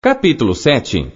Capítulo 7.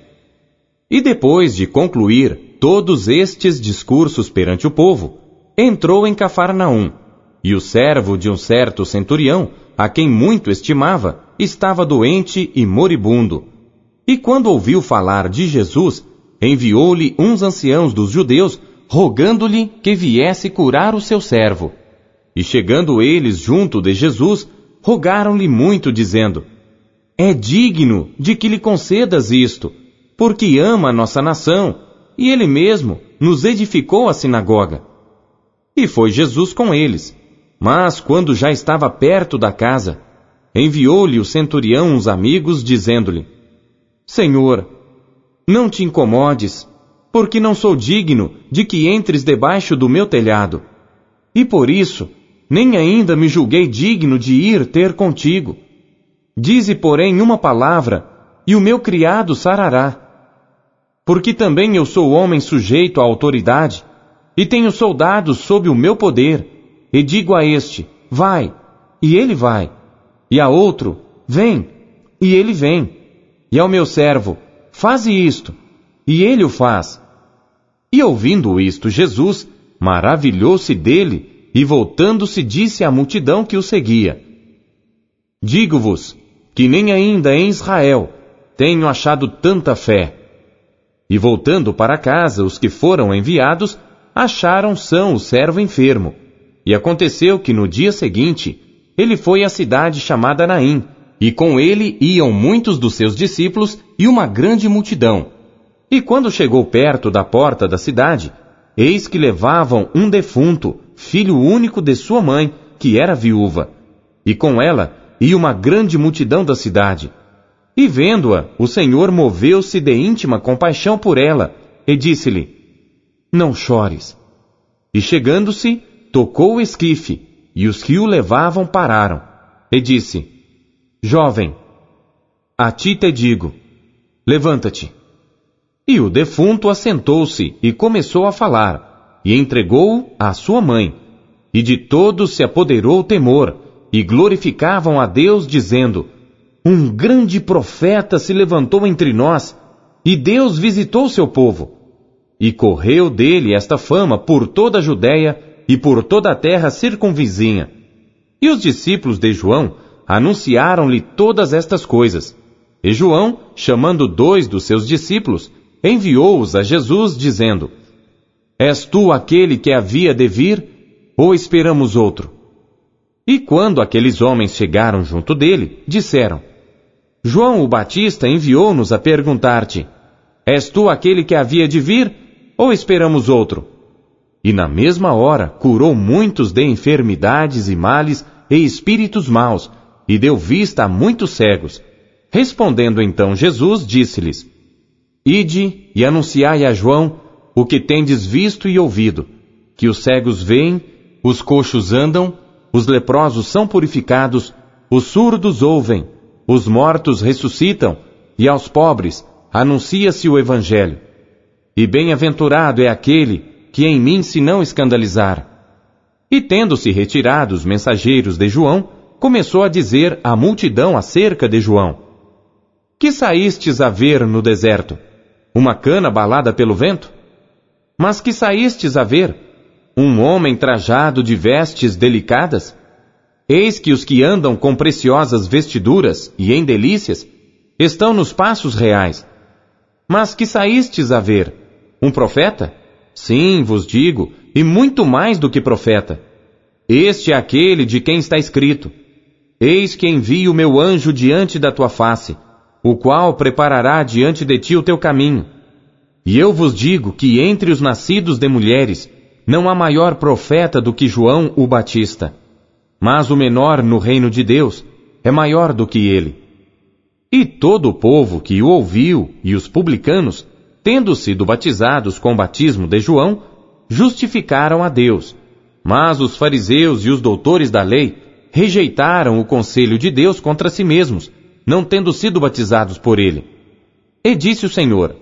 E depois de concluir todos estes discursos perante o povo, entrou em Cafarnaum, e o servo de um certo centurião, a quem muito estimava, estava doente e moribundo. E quando ouviu falar de Jesus, enviou-lhe uns anciãos dos judeus, rogando-lhe que viesse curar o seu servo. E chegando eles junto de Jesus, rogaram-lhe muito, dizendo: É digno de que lhe concedas isto, porque ama a nossa nação, e ele mesmo nos edificou a sinagoga. E foi Jesus com eles. Mas quando já estava perto da casa, enviou-lhe o centurião uns amigos, dizendo-lhe: Senhor, não te incomodes, porque não sou digno de que entres debaixo do meu telhado. E por isso, nem ainda me julguei digno de ir ter contigo. Dize, porém, uma palavra, e o meu criado sarará. Porque também eu sou homem sujeito à autoridade, e tenho soldados sob o meu poder, e digo a este: vai, e ele vai, e a outro: vem, e ele vem, e ao meu servo: faze isto, e ele o faz. E ouvindo isto, Jesus maravilhou-se dele, e voltando-se disse à multidão que o seguia: Digo-vos que nem ainda em Israel tenho achado tanta fé. E voltando para casa, os que foram enviados acharam são o servo enfermo. E aconteceu que no dia seguinte ele foi à cidade chamada Naim, e com ele iam muitos dos seus discípulos e uma grande multidão. E quando chegou perto da porta da cidade, eis que levavam um defunto, filho único de sua mãe, que era viúva. E com ela ia uma grande multidão da cidade. E vendo-a, o Senhor moveu-se de íntima compaixão por ela, e disse-lhe: Não chores. E chegando-se, tocou o esquife, e os que o levavam pararam. E disse: Jovem, a ti te digo, levanta-te. E o defunto assentou-se e começou a falar, e entregou-o à sua mãe. E de todos se apoderou o temor, e glorificavam a Deus, dizendo: Um grande profeta se levantou entre nós, e Deus visitou seu povo. E correu dele esta fama por toda a Judéia e por toda a terra circunvizinha. E os discípulos de João anunciaram-lhe todas estas coisas. E João, chamando 2 dos seus discípulos, enviou-os a Jesus, dizendo: És tu aquele que havia de vir, ou esperamos outro? E quando aqueles homens chegaram junto dele, disseram: João o Batista enviou-nos a perguntar-te: És tu aquele que havia de vir, ou esperamos outro? E na mesma hora curou muitos de enfermidades e males e espíritos maus, e deu vista a muitos cegos. Respondendo então Jesus, disse-lhes: Ide e anunciai a João o que tendes visto e ouvido, que os cegos veem, os coxos andam, os leprosos são purificados, os surdos ouvem, os mortos ressuscitam, e aos pobres anuncia-se o Evangelho. E bem-aventurado é aquele que em mim se não escandalizar. E tendo-se retirado os mensageiros de João, começou a dizer à multidão acerca de João: Que saístes a ver no deserto? Uma cana abalada pelo vento? Mas que saístes a ver? Um homem trajado de vestes delicadas? Eis que os que andam com preciosas vestiduras e em delícias estão nos passos reais. Mas que saístes a ver? Um profeta? Sim, vos digo, e muito mais do que profeta. Este é aquele de quem está escrito: Eis que envio o meu anjo diante da tua face, o qual preparará diante de ti o teu caminho. E eu vos digo que entre os nascidos de mulheres não há maior profeta do que João o Batista. Mas o menor no reino de Deus é maior do que ele. E todo o povo que o ouviu e os publicanos, tendo sido batizados com o batismo de João, justificaram a Deus. Mas os fariseus e os doutores da lei rejeitaram o conselho de Deus contra si mesmos, não tendo sido batizados por ele. E disse o Senhor: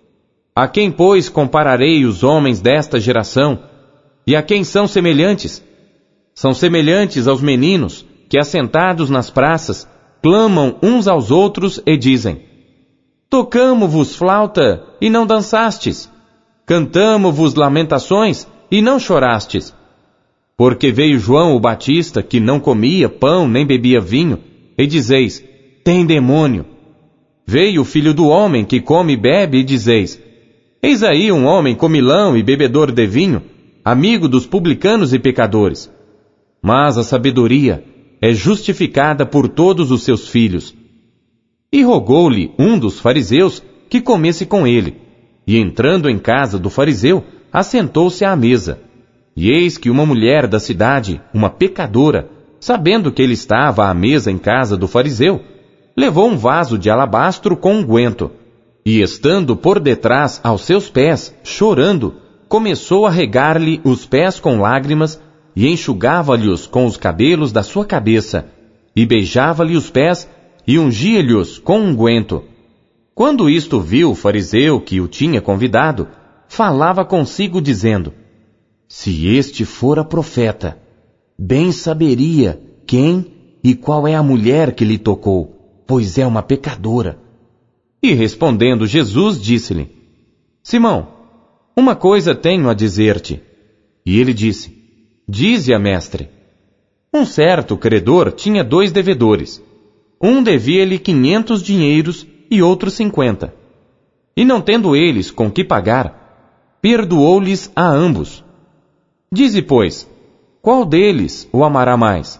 A quem, pois, compararei os homens desta geração? E a quem são semelhantes? São semelhantes aos meninos que, assentados nas praças, clamam uns aos outros e dizem: Tocamo-vos flauta, e não dançastes. Cantamo-vos lamentações, e não chorastes. Porque veio João o Batista, que não comia pão nem bebia vinho, e dizeis, tem demônio. Veio o Filho do Homem, que come e bebe, e dizeis, eis aí um homem comilão e bebedor de vinho, amigo dos publicanos e pecadores. Mas a sabedoria é justificada por todos os seus filhos. E rogou-lhe um dos fariseus que comesse com ele, e entrando em casa do fariseu, assentou-se à mesa. E eis que uma mulher da cidade, uma pecadora, sabendo que ele estava à mesa em casa do fariseu, levou um vaso de alabastro com unguento, e estando por detrás aos seus pés, chorando, começou a regar-lhe os pés com lágrimas, e enxugava-lhes com os cabelos da sua cabeça, e beijava-lhe os pés, e ungia-lhes com unguento. Quando isto viu o fariseu que o tinha convidado, falava consigo dizendo, se este fora profeta, bem saberia quem e qual é a mulher que lhe tocou, pois é uma pecadora. E respondendo Jesus, disse-lhe, Simão, uma coisa tenho a dizer-te. E ele disse, dize-a, mestre. Um certo credor tinha 2 devedores. Um devia-lhe 500 dinheiros e outro 50. E não tendo eles com que pagar, perdoou-lhes a ambos. Dize, pois, qual deles o amará mais?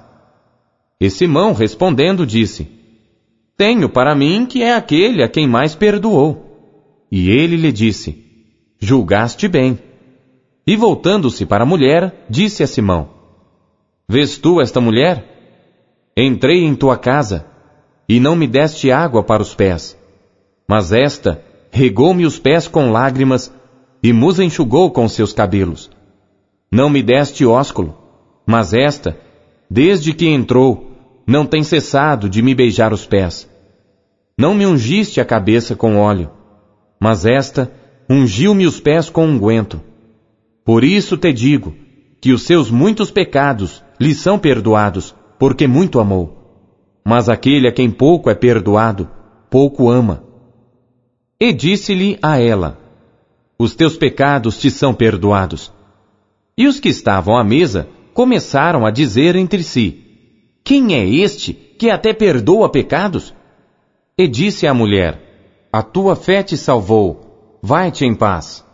E Simão, respondendo, disse, tenho para mim que é aquele a quem mais perdoou. E ele lhe disse, julgaste bem. E voltando-se para a mulher, disse a Simão, vês tu esta mulher? Entrei em tua casa, e não me deste água para os pés. Mas esta regou-me os pés com lágrimas, e mos enxugou com seus cabelos. Não me deste ósculo, mas esta, desde que entrou, não tem cessado de me beijar os pés. Não me ungiste a cabeça com óleo, mas esta ungiu-me os pés com unguento. Por isso te digo, que os seus muitos pecados lhe são perdoados, porque muito amou. Mas aquele a quem pouco é perdoado, pouco ama. E disse-lhe a ela, os teus pecados te são perdoados. E os que estavam à mesa começaram a dizer entre si, quem é este que até perdoa pecados? E disse à mulher, a tua fé te salvou, vai-te em paz.